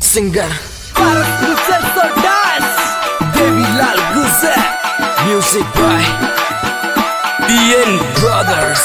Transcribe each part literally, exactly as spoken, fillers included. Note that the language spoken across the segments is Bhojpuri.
singer Guzer Soldas, Devilal Guzer, music by B N Brothers.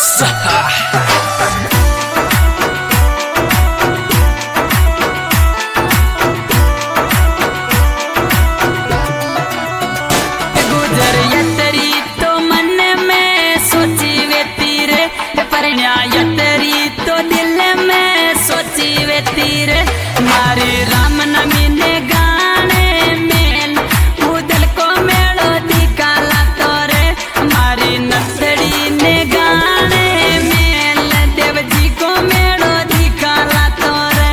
गुजर यतरी तो मन में सोची वे तीरे, परण्या यतरी तो दिल में सोची वे तीरे। मारी राम नमी ने गाने मेल उदल को मेड़ो दिकाला तोरे। मारी नथड़ी ने गाने मेल देव जी को मेड़ो दिकाला तोरे।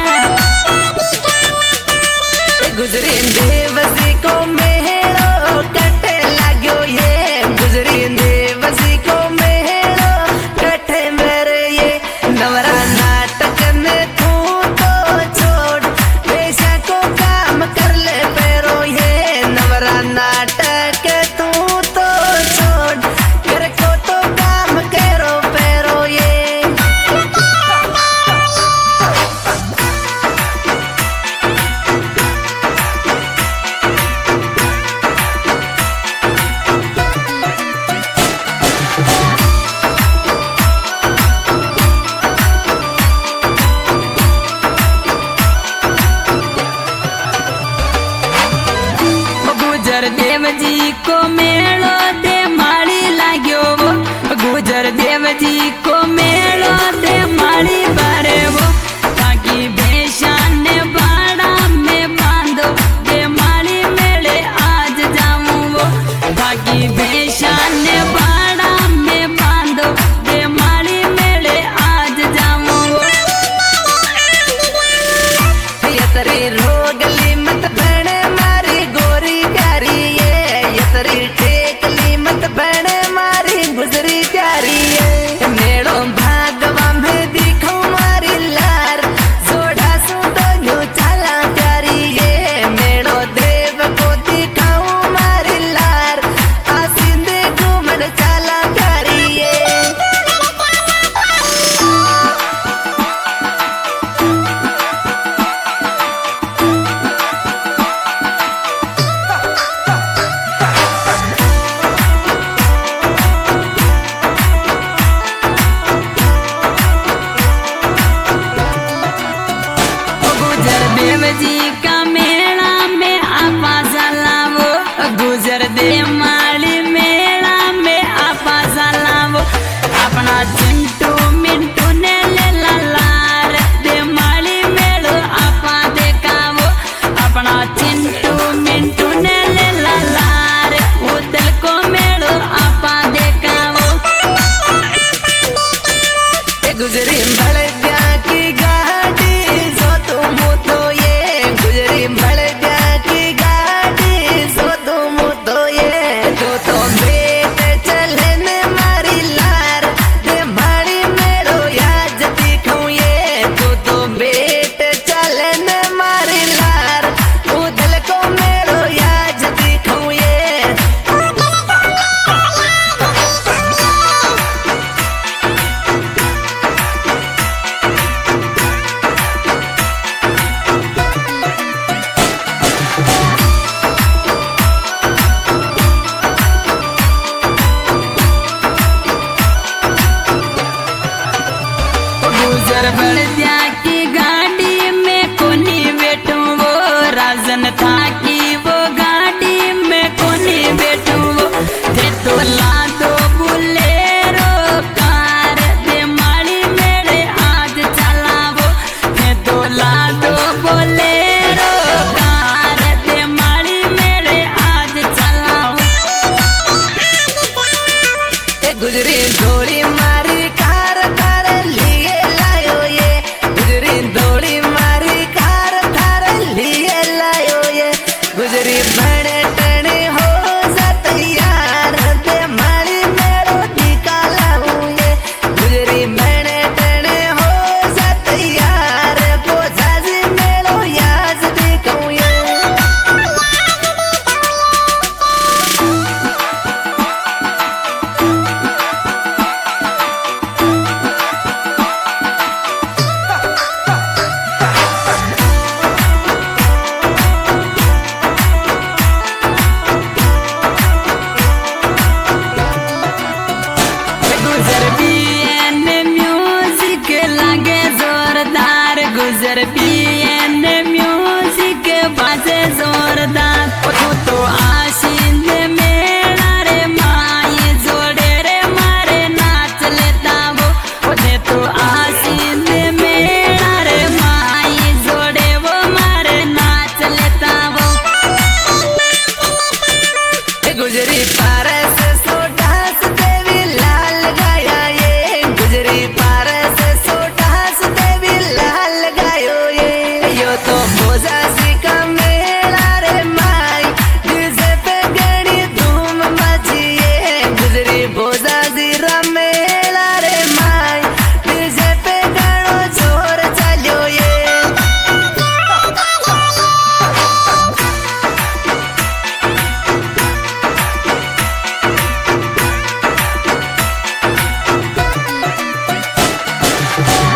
गुजरी देव जी को मेड़ो कटे लाग्यो ये, गुजरी देव जी को मेड़ो कटे मेरे ये। नवरा नाटक में तू तो छोड़, पेशा को काम कर ले पेरो ये। नवरा नाटक तू तो छोड़, घर को तो काम करो पेरो ये। गुजर देव जी को मेड़ो दे माड़ी लाग्यो वो, गुजर देव जी को मेड़ो दे माड़ी बारे वो। ताकि भेषा ने बाड़ा में बांधो दे माड़ी मेले आज जाऊं वो। ताकि भेषा ने बाड़ा में बांधो दे माड़ी मेले आज जाऊं वो। यतरी रोगली मत बने मारी गोरी प्यारी ये, यतरी टेकली मत बने मारी गुजरी प्यारी ये। मेड़ो भागवा में दिखो मारी लार, जोड़ा सुतो न्यू चला प्यारी ये। मेड़ो देव को दिखाऊं मारी लार, आसीन देखो मन चला प्यारी ये। गुजर देव जी का मेला में आपा जलावो, गुजर देव माली मेला में आपा जलावो। अपना चिंटू मिंटू ने ले लार, दे माली मेलो आपा देखावो। अपना चिंटू मिंटू ने ले लार, उदल को मेलो आपा देखावो। गुजरी भड़द्या की गाड़ी सो तुम तो ये, गुजरी भड़द्या की गाड़ी सो तुम तो ये। तो तो बेट चलन मारी लार, दे मारी मेरो याद दिखाऊं ये। तो तो बेट चलन मारी लार, उदल को मेरो याद दिखाऊं ये। गुजर बड़द्या की गाड़ी में कोनी बैठूं वो, राजन था कि वो गाड़ी में कोनी बैठूं वो। थे तो ला दो बुलेरो कार, दे माड़ी मेरे आज चलावो। थे तो ला दो बुलेरो कार, दे माड़ी मेरे आज चलावो। गुजरी थोड़ी मारी कार थार लिए लायो ये, गुजरी थोड़ी मारी कार थार लिए लायो ये। ઓ